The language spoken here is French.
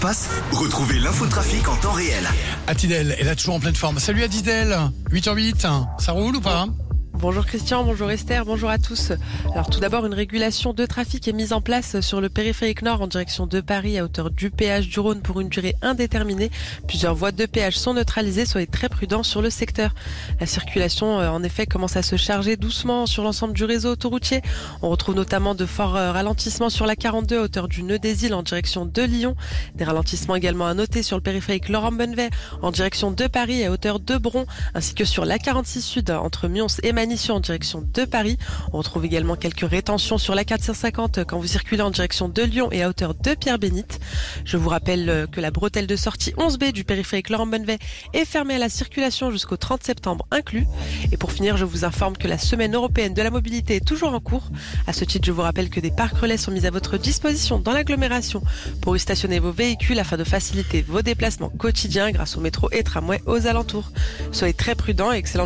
Passe, retrouvez l'infotrafic en temps réel. Adidel est là toujours en pleine forme. Salut Adidel, 8h08, ça roule ou pas ? Bonjour Christian, bonjour Esther, bonjour à tous. Alors tout d'abord, une régulation de trafic est mise en place sur le périphérique nord en direction de Paris à hauteur du péage du Rhône pour une durée indéterminée. Plusieurs voies de péage sont neutralisées, soyez très prudents sur le secteur. La circulation en effet commence à se charger doucement sur l'ensemble du réseau autoroutier. On retrouve notamment de forts ralentissements sur la 42 à hauteur du nœud des Îles en direction de Lyon. Des ralentissements également à noter sur le périphérique Laurent-Bonnevet en direction de Paris à hauteur de Bron, ainsi que sur la 46 Sud entre Mions et Manille en direction de Paris. On retrouve également quelques rétentions sur la 450 quand vous circulez en direction de Lyon et à hauteur de Pierre-Bénite. Je vous rappelle que la bretelle de sortie 11B du périphérique Laurent-Bonnevet est fermée à la circulation jusqu'au 30 septembre inclus. Et pour finir, je vous informe que la semaine européenne de la mobilité est toujours en cours. À ce titre, je vous rappelle que des parcs relais sont mis à votre disposition dans l'agglomération pour y stationner vos véhicules afin de faciliter vos déplacements quotidiens grâce au métro et tramway aux alentours. Soyez très prudents et excellente